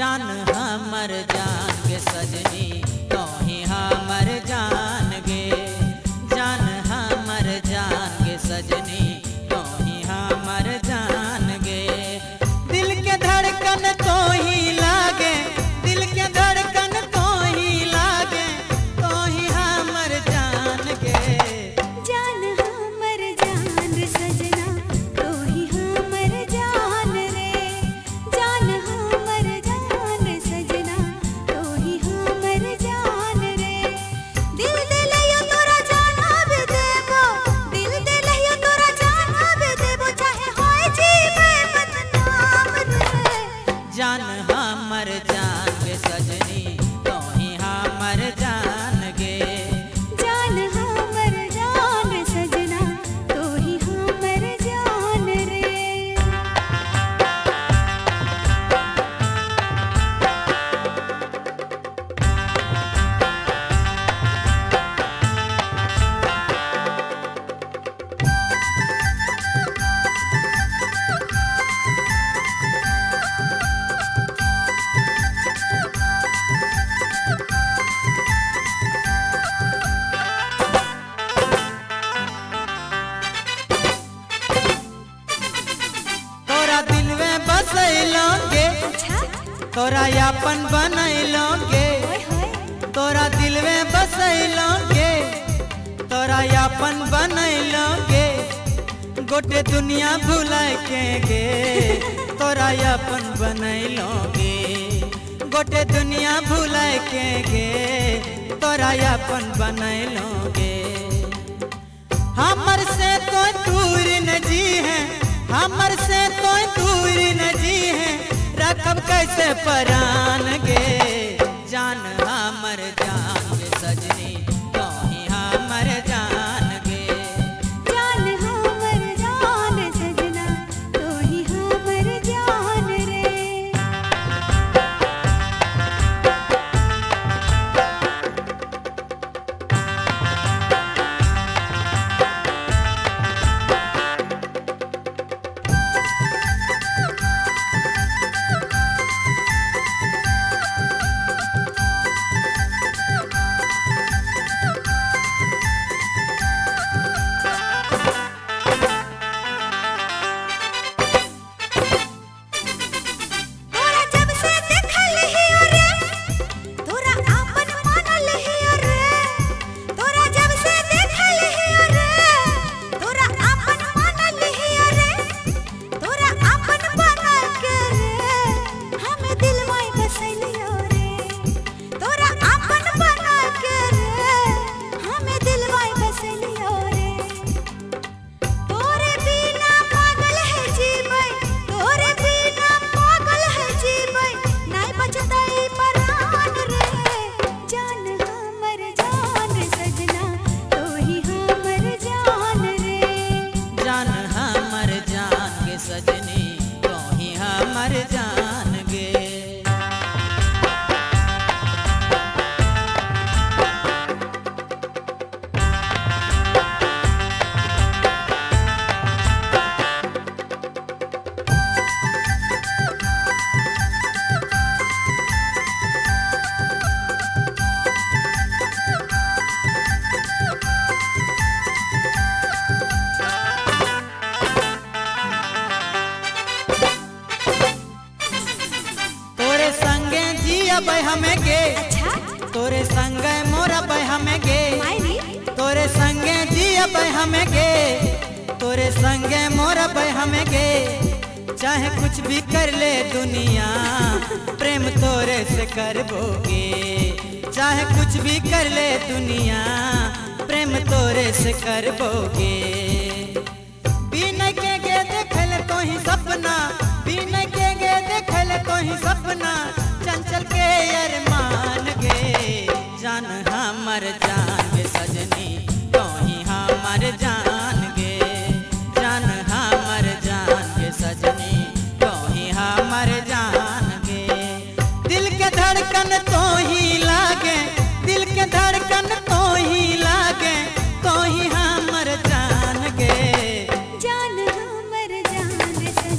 जान हमर जान के सजनी तोही हमर जान गे जान हमर जान के सजनी तोही हमर जान गे दिल के धड़कन तोही लागे दिल के धड़कन तोही लागे तोही हमर जान गे जान हमर जान सजना तोही हमर जान रे जान हमर जान सजना तोही हमर जान रे दिल दे लियो तोरा जान अब देबो दिल दे लियो तोरा जान अब देबो चाहे होय जीवे बदनाम रे जान हमर जान के सजनी तोही हमर जान गे जान हमर जान सजना तोही हमर जान रे तोरा दिल में बसैलोगे अच्छा तोरा यापन बनैलोगे होय होय तोरा दिल में बसैलोगे तोरा यापन बनैलोगे गोटे दुनिया भुलाए के गे तोरा यापन बनैलोगे गोटे दुनिया भुलाए के गे तोरा यापन बनैलोगे हमर से तो दूर न जी है हमर से तो दूर न जी है रखब कैसे परान गे जान हमर जान के सजनी तोही हमर जान गे जान हमर जान सजना तोही हमर जान रे तोरा जब से देखल हियो रे तोरा आपन मानल हियो रे तोरा जब से देखल हियो रे तोरा आपन मानल हियो रे तोरा आपन बना के रे हम दिल में बसलियो रे तोरा आपन बना के रे हम दिल में बसलियो रे तोरे बिना पागल है जीवन तोरे बिना पागल है जीवन नहीं बचतई परान रे जान हमर जान सजना तोही हमर जान रे जान हमर जान के सजनी तोही हमर जान गे तोरे संगे जियब हमें गे अच्छा तोरे संगे मोरब हमें गे मायरी तोरे संगे जियब हमें गे तोरे संगे मोरब हमें गे चाहे कुछ भी कर ले दुनिया प्रेम तोरे से करबोगे चाहे कुछ भी कर ले दुनिया प्रेम तोरे से करबोगे बिना के गे देखल तोही सपना बिना के गे देखल तोही सपना चंचल के अरमान गे जान हमर जान के सजनी तोही हमर जान गे जान हमर जान के सजनी तोही हमर जान गे दिल के धड़कन तोही लागे दिल के धड़कन तोही लागे तोही हमर जान गे जान हमर जान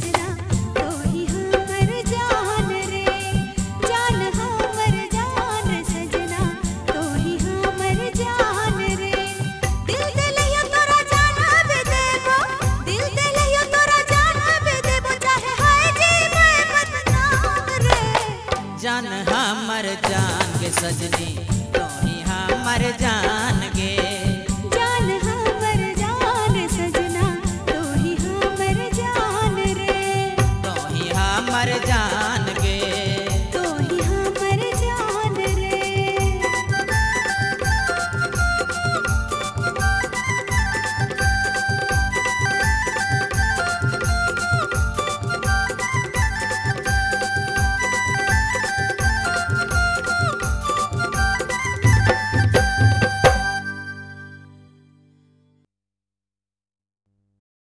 हमर जान गे सजनी तो ही हमर जान गे जान हमर जान सजना तू ही हमर जान रे तो ही हमर जान